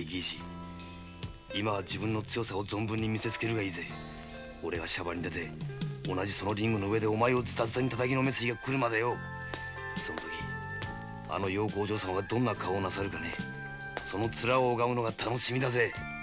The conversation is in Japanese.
義士。今は自分の強さを存分に見せつけるがいいぜ。俺がシャバに出て同じそのリングの上でお前をズタズタに叩きのめす日が来るまでよ。その時あの陽光お嬢様がどんな顔をなさるかね、その面を拝むのが楽しみだぜ。